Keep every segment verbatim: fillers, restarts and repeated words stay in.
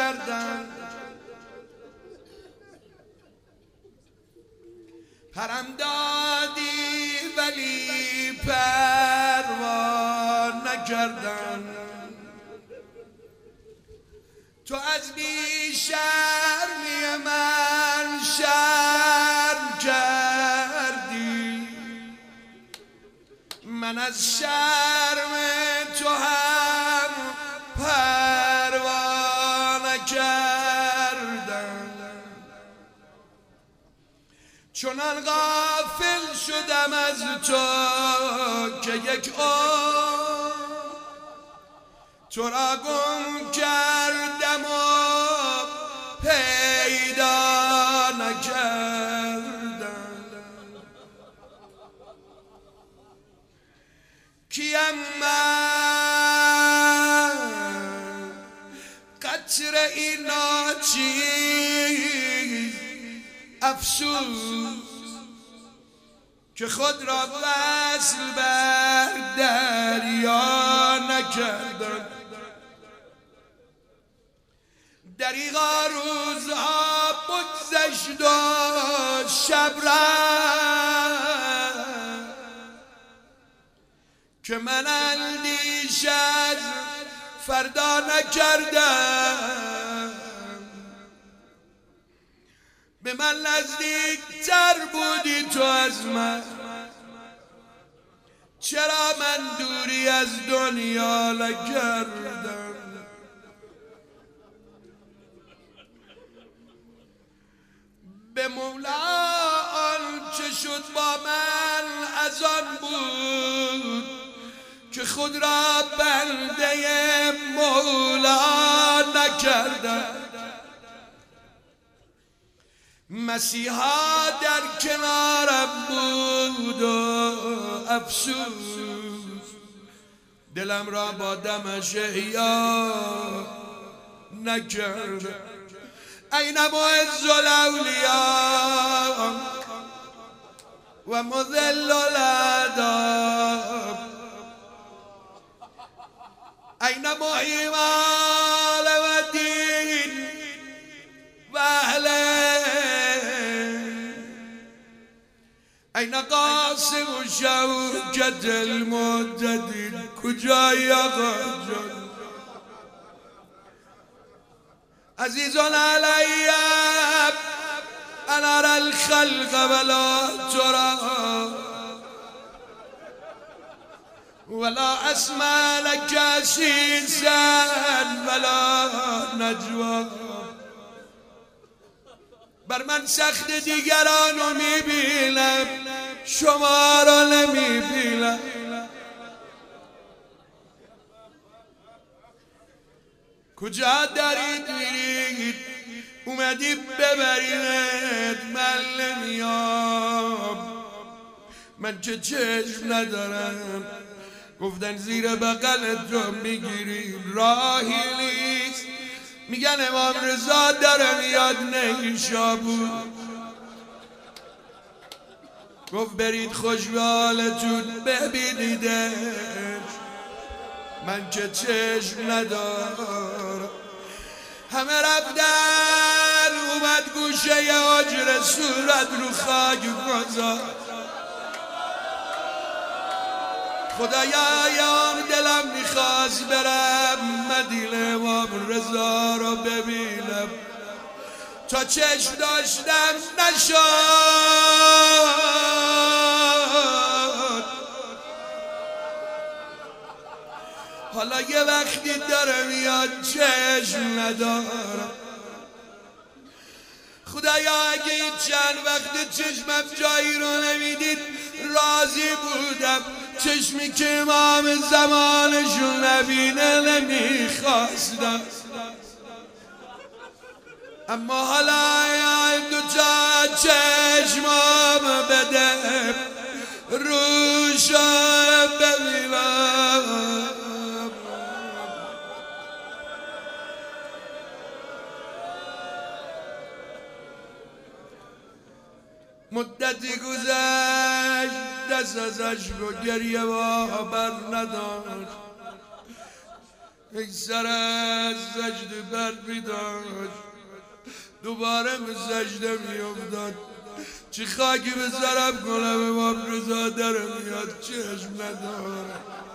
نکردم، پرم دادی ولی پروا نکردم. تو از بی شرمی من شرم کردی، من از شرم تو هم پروا نکردم. چنان غافل شدم از تو که یک عمر تو را گم کردم و پیدا نکردم. کیم من قطره ای ناچیز افسوس که خود را وصل بر دریا نکردم. دریغا روزها بگذشت و شب رفت که من اندیش از فردا نکردم. به من نزدیک تر بودی تو از من، چرا من دوری از دنیا نکردم. به مولا آنچه شد با من از آن بود که خود را بنده مولا نکردم. مسیحا در کنارم بود و افسوس دلم را با دمش احیا نکردم. این معز الاولیاء و مذل الاداب، این محی مال و دین و اهله، این قاسم و شوکت المعتدین. کجایی آقا جان؟ عزیزان علی ان ارى الخلق ولا ترى ولا اسمع لك سيسا ولا نجوا. بر من سخت دیگرانو میبینم، شما را نمیبینم. کجا دارید میرید؟ اومدی ببرید من نمیام. من که چشم ندارم، گفتن زیر بغلت رو میگیریم راهی نیست. میگن امام رضا داره میاد نیشابور. گفت برید خوش به حالتون ببینیدش، من که چشم ندارم. همه رفتن، اومد گوشه حجره صورت رو خاک گذار. خدایان دلم میخواست برم مدینه امام رضا رو ببینم، تا چشم داشتم نشد. حالا یه وقتی داره میاد چشم ندارم. خدایا اگه این چند وقت چشمم جایی رو نمیدید راضی بودم. چشمی که امام زمانشون نبینه نمیخواستم، اما حالا یا دو تا چشمام بده روشم ببینم. مدتی گذشت، دست از اشک و گریه و بر نداشت. ای سر از سجده بر بیداشت دوباره به سجده می افتاد. چی خاکی به سرم کنم امام رضا در میاد چشم نداره.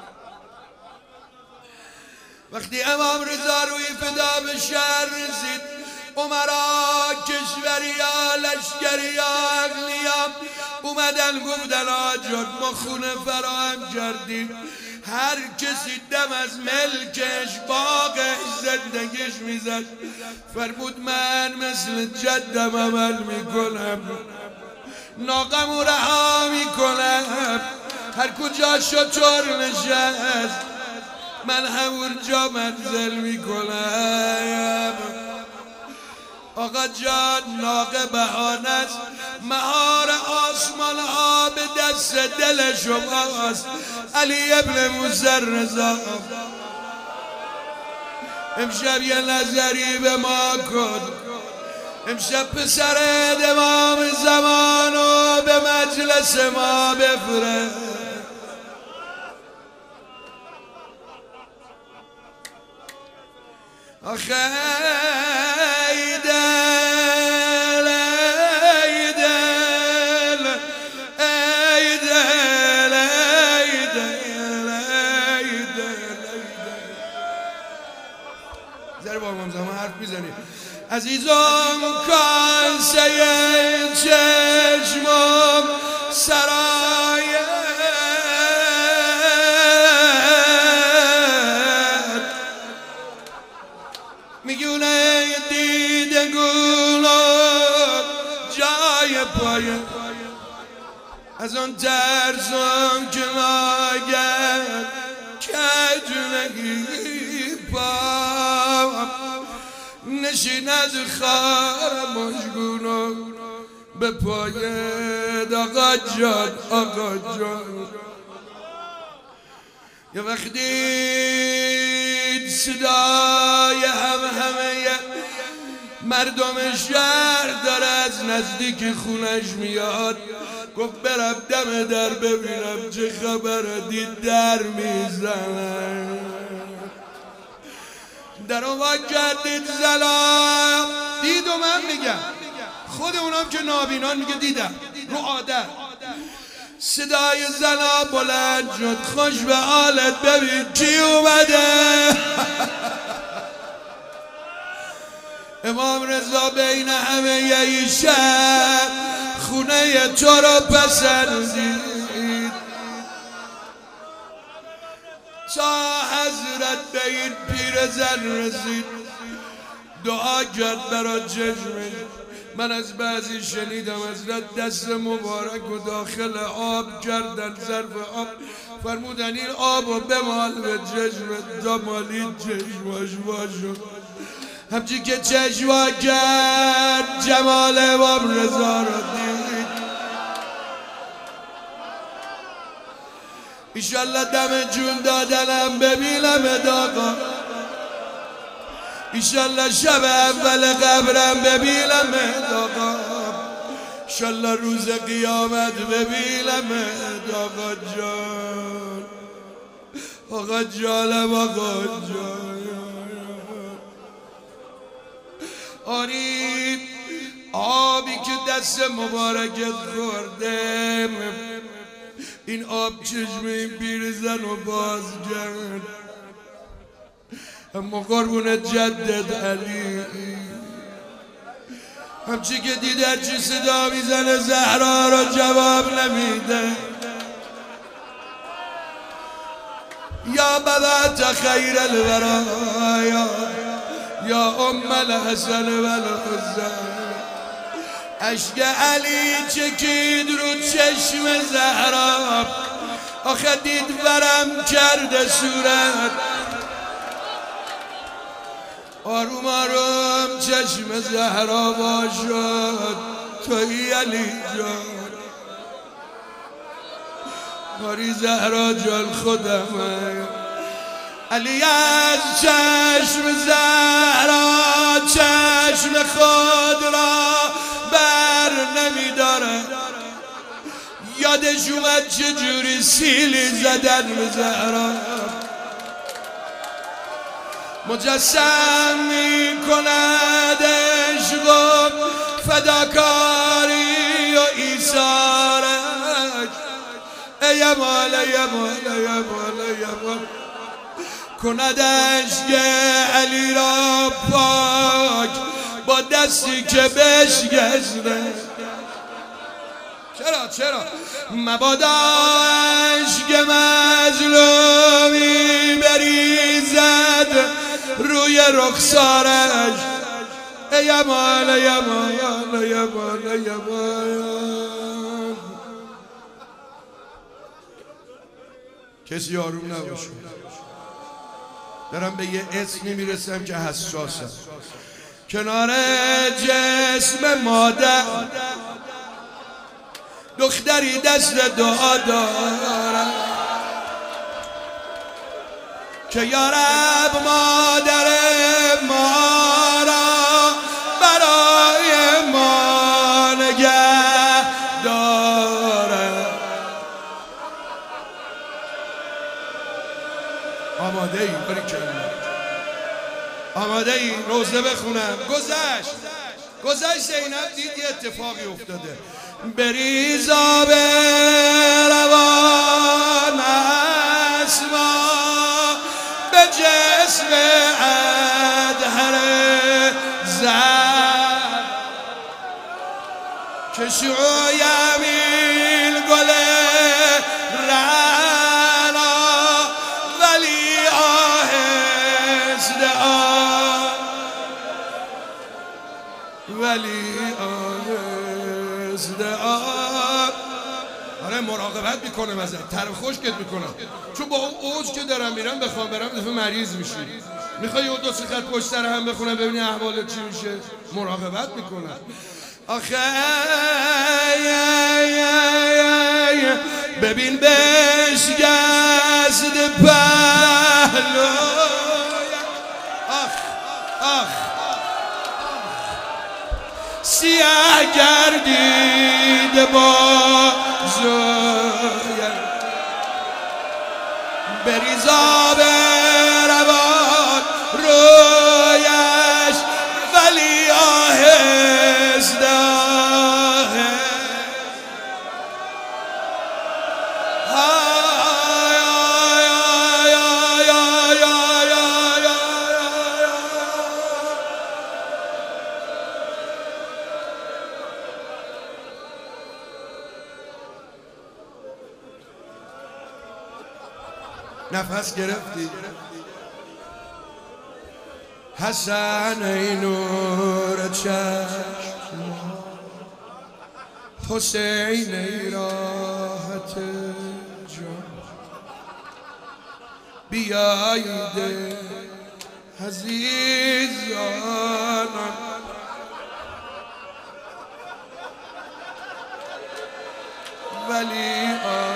وقتی امام رضا روی فدا به شهر رسید عمرا کشوریا لشکریا اغنیا اومدن گفتن آجاد ما خونه فراهم کردیم هر کسی دم از ملکش باغش زندگیش میزد. فرمود من مثل جدم عمل میکنم ناقمو رها میکنم هر کجا شطور نشست من همون جا منزل میکنم. آقا جان ناقه بهانه است مهار آسمان ها به دست دل شماست. علی ابن موسی رضا امشب یه نظری به ما کن. امشب پسر امام زمانو به مجلس ما بفرست. آخه ای دل ای دل ای دل ای دل ای دل ذره با امام زمان حرف میزنی. عزیزم کاسه چشمم سرای میگونه دیده گلاب جای پایه از آن ترسم که ناگه کجونگی پام نشین از خارمش گونو به پایه آقا جان آقا جان. یه وقتی صدای هم همه مردم شهر داره از نزدیک خونش میاد گفت برم دم در ببینم چه خبره. دید در میزنه در اون کردید زلا دید و من میگم خود اونام که نابینان میگه دیدم رو عادت صدای زنا بلند شد خوش به حالت ببین کی اومده. امام رضا بین همه یه شب خونه تو رو پسندید تا حضرت به این پیرزن رسید دعا کرد برا چشمش. من از بعضی شنیدم حضرت دست مبارک و داخل آب کردن ظرف آب فرمودن این آب و بمال به چشمت تا مالید چشماش باشد. همچی که چشما کرد جمال امام رضا را دید. ایشالله دم جون دادنم ببینم داغا ایشالله شب اول قبرم ببینم داغا ایشالله روز قیامت ببینم داغا جان آقا جانم آقا جان. آری آبی که دست مبارکت خورده این آب چشم این پیرزن رو باز کرد. اما قربون جدد علی همچی که دید هرچی صدا میزنه زهرا رو جواب نمیده. یا بابت خیر الورایا یا ام الحسن و الحسین. عشق علی چکید رو چشم زهرا آخه دید ورم کرده صورت. آروم آروم چشم زهرا باشد توی علی جان. آری زهرا جان خودمه علی از چشم زهرا چشم خود را بر نمیداره. یادش اومد چجوری سیلی زدن به زهرا مجسم می کند عشق و فداکاری و ایثارش. ای مال ای مال ای مال ای مال کند عشق علی را پاک با دستی که بشکسته. چرا چرا مبادا عشق مظلومی بریزد روی رخسارش. ای مال ای مال ای مال ای مال کسی آروم نباشه. دارم به یه اسمی میرسم که حساسم. کنار جسم مادر دختری دست دعا دارد که یا رب مادر ما را برای ما نگه دارد. آماده ای؟ باری کنم آماده ای؟ روزه بخونم. گذشت گذشت زینب دید یه اتفاقی افتاده. بریز آب روان اسما به جسم ادهر زد که شویم گل رعنا ولی آهسته آه ولی آهسته آه. آره مراقبت میکنم ازت، تر خشکت میکنم، چون با اون اوج که دارم میرم بخوام برم دفعه مریض میشی. میخوای اون دو سه خط پشت سر هم بخونم ببینی احوالت چی میشه. مراقبت میکنم. آخه ببین بشکست پهلو. آخ آخ سیاه گردید با زویم بریز آب روان رویش ولی آهسته نفس گرفتی حسن ای نور چشم حسین ای راحت جان بیایید عزیزانم ولی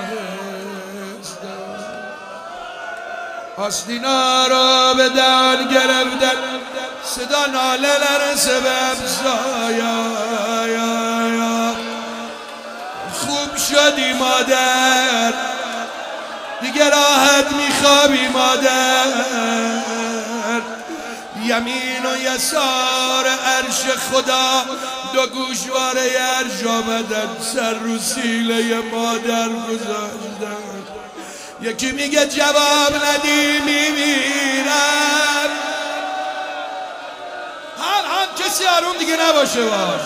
آستینا را به دان گرفتن صدا ناله لرزه به افزایا. خوب شدی مادر دیگه راحت میخوابی مادر. یمین و یسار عرش خدا دو گوشواره عرش آمدن سر رو سیله مادر گذاشتن. یکی میگه جواب ندی میمیرم. هر هم کسی آروم دیگه نباشه باش.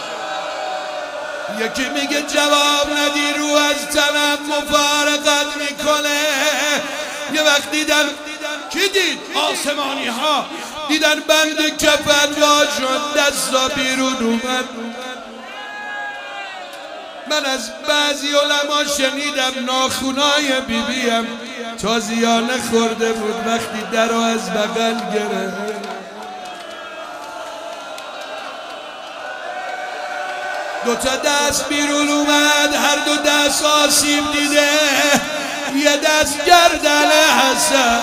یکی میگه جواب ندی رو از تنم مفارقت میکنه. یه وقت دیدن کی دید؟ آسمانی ها دیدن بند کفن وا شد دستا بیرون اومد. من از بعضی علما شنیدم ناخونای بیبیم تازیانه خورده بود وقتی در رو از بغل گرفت. دوتا دست بیرون اومد، هر دو دست آسیب دیده. یه دست گردن حسن،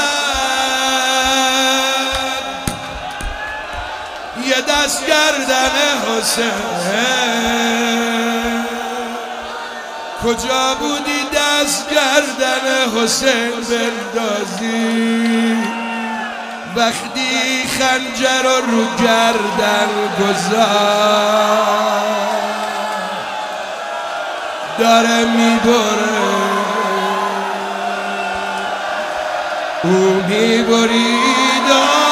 یه دست گردن حسین. کجا بودی دست گردن حسین بندازی؟ وقتی خنجر رو گردن گذار داره میبره او میبریدم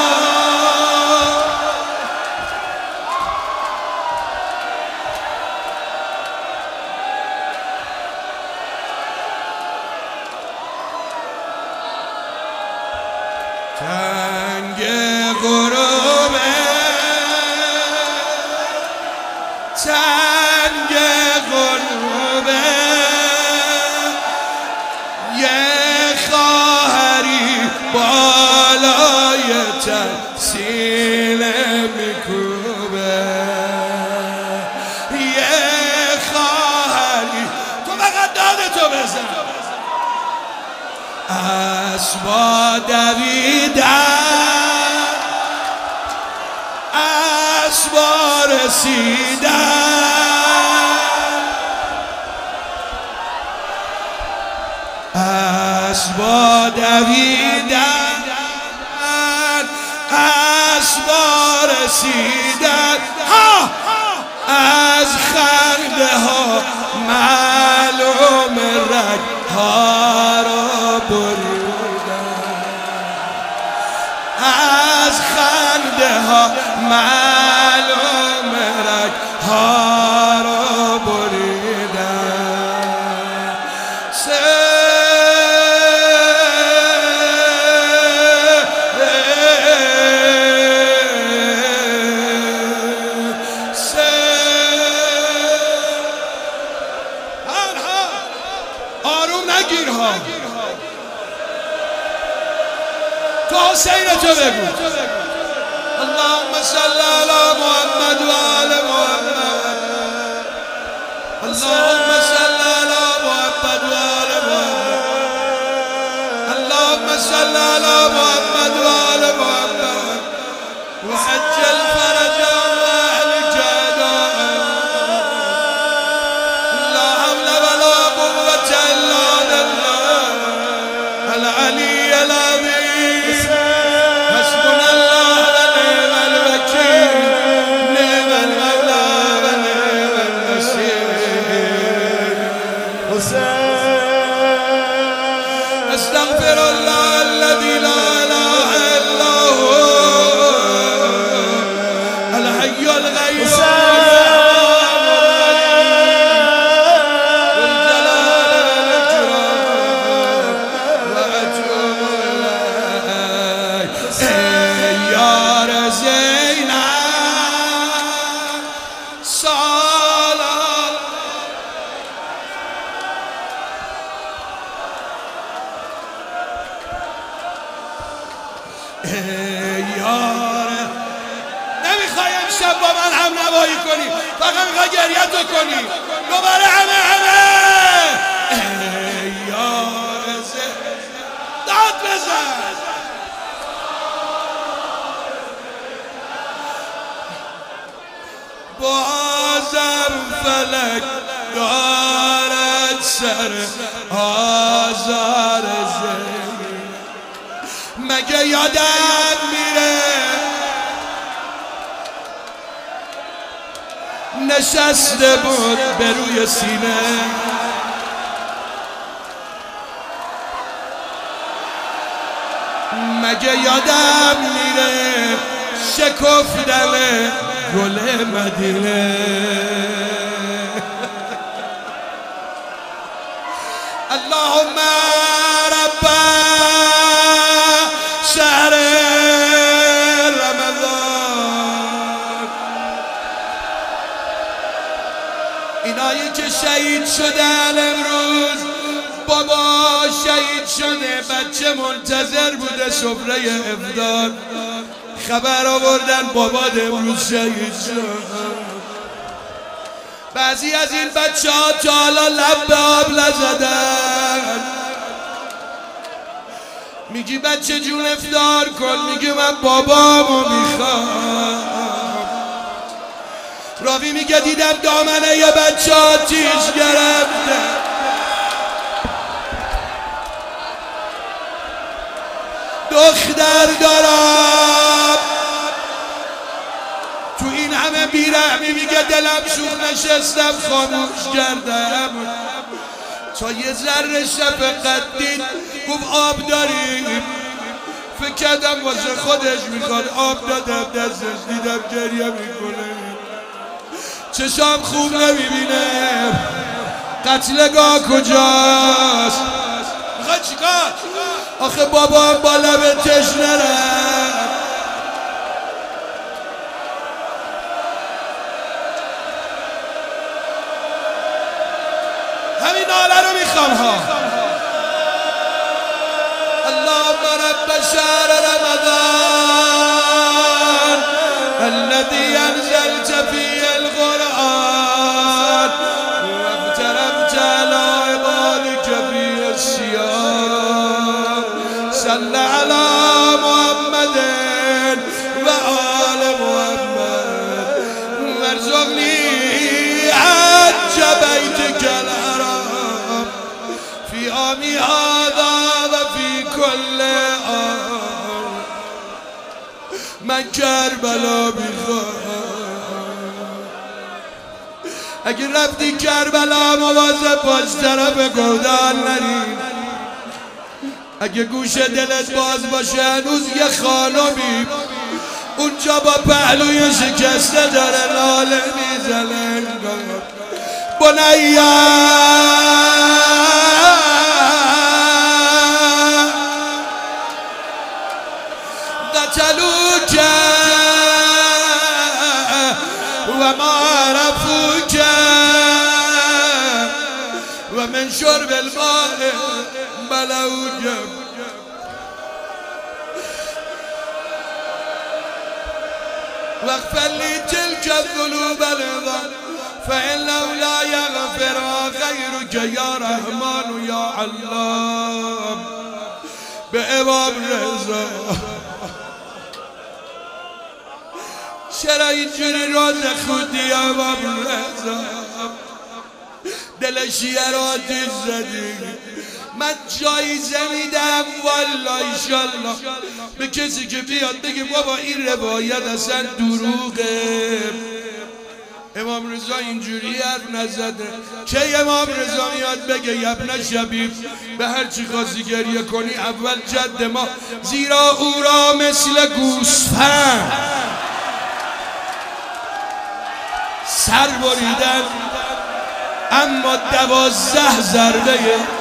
تنگ غروبه تنگ غروبه یه خواهری بالای تحصیله میکوبه یه خواهری تو فقط دادتو بزن اسبا دویدن اسبا رسیدن اسبا دویدن اسبا رسیدن ها از خنده ها معلوم رگ ها را بریدن از خنده ها معلوم رگ ها را بریدن آروم نگیر ها تو حسین تو بگو اللهم صل علی محمد و آل محمد اللهم صل علی محمد و آل محمد اللهم صل علی محمد و آل محمد وعجل فرجا واهل جهدا لا حول ولا قوة الا بالله العلي العظيم حسبنا الله ونعم الوكيل نعم المولى ونعم النصير استغفر الله الذي لا اله الا هو الحي القيوم یاره نمیخوای امشب با من هم نوایی کنی فقط میخوای گریه تو کنی دوباره همه همه ای یار داد بزن بازم فلک دارد سر آزار زمین مگه یادم میره نشسته بود به روی سینه مگه یادم میره شکفتن گل مدینه اللهم رب شهر رمضان اینایی که شهید شدن امروز بابا شهید شده بچه منتظر بوده سفره افطار خبر آوردن بابا امروز شهید شد بعضی از این بچه ها تا حالا لب به آب نزدن میگی بچه جون افطار کن میگه من بابامو میخوام راوی میگه دیدم دامنه یه بچه آتیش گرفته دختر دارم بیرحمی میگه دلم سوخت نشستم خاموش کردم تا یه ذره شفقت دید گفت آب داریم فکر کردم واسه خودش میخواد آب دادم دستش دیدم گریه میکنه چشام خوب نمیبینه قتلگاه کجاست میخواد چیکار آخه بابام با لب تشنه رفت همین ناله رو میخوام ها اللهم رب شهر رمضان الذي انزلت فيه القرآن وافترضت على عبادك فيه الصيام صل على محمد وآل محمد وارزقني حج بيتك الحرام في عامي هذا وفي كل عام من کربلا میخوام اگه رفتی کربلا مواظب باش طرف گودال نری اگه گوش دلت باز باشه هنوز یه خانمی اونجا با پهلوی شکسته داره لاله میزنه بنیا قتلوك وما عرفوك ومن شرب الماء بلوك واغفر لي تلك الذنوب العظام فإنه لا يغفرها غيرك يا رحمن يا علام به امام رضا چرا اینجوری روز خودی امام رضا دل شیعه را آتش زدی من جایزه میدم والله ایشالله به کسی که بیاد بگه بابا این روایت اصلا دروغه امام رضا اینجوری حرف نزده که امام رضا میاد بگه یبن شبیب به هر چی خواستی گریه کنی اول جد ما زیرا او را مثل گوسفند سر بریدن اما دوازده ضربه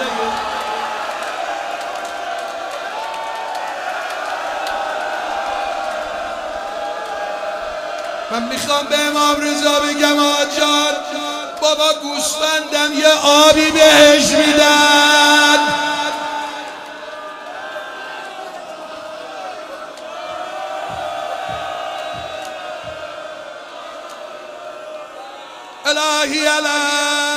من میخوام به امام رضا بگم آجان بابا گوسفندم یه آبی بهش میدن الهی الهی